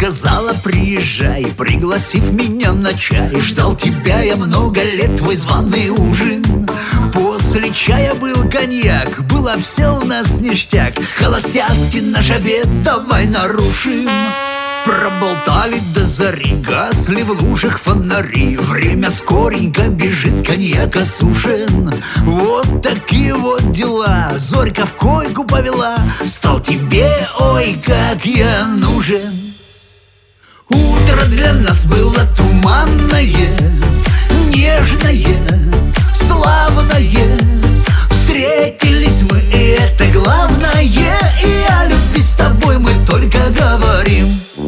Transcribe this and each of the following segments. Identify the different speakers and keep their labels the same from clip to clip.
Speaker 1: сказала: приезжай, пригласив меня на чай. Ждал тебя я много лет, твой званый ужин. После чая был коньяк, было все у нас ништяк. Холостяцкий наш обед давай нарушим. Проболтали до зари, гасли в лужах фонари. Время скоренько бежит, коньяк осушен. Вот такие вот дела. Зорька в койку повела. Стал тебе, ой, как я нужен. Утро для нас было туманное, нежное, славное. Встретились мы, и это главное. И о любви с тобой мы только говорим.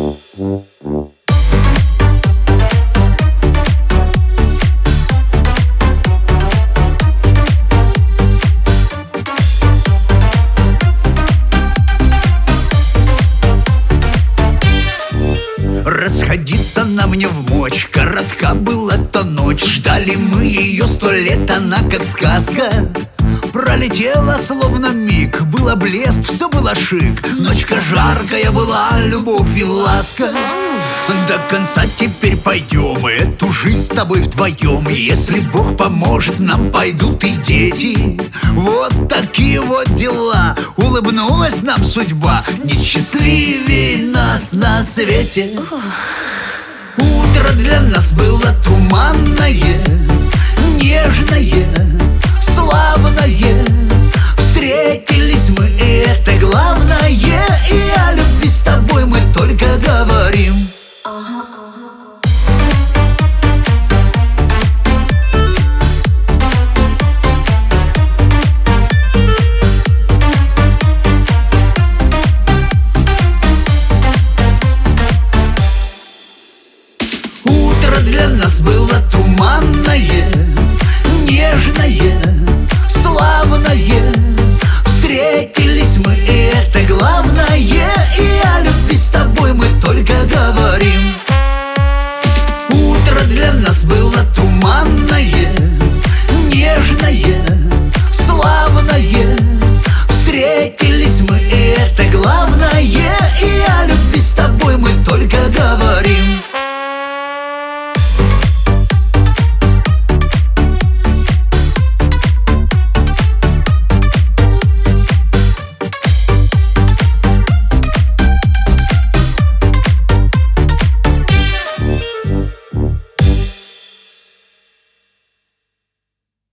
Speaker 1: Расходиться нам не вмочь, коротка была та ночь. Ждали мы ее 100 лет, она как сказка. Пролетела словно миг, было блеск, все было шик. Ночка жаркая была, любовь и ласка. До конца теперь пойдем, эту жизнь с тобой вдвоем. Если Бог поможет, нам пойдут и дети. Вот такие вот дела. Улыбнулась нам судьба, несчастливей нас на свете. Утро для нас было туманное, нежное, славное. Встретились мы, и это главное. И о любви с тобой мы только говорим. Утро для нас было туманное, нежное, славное.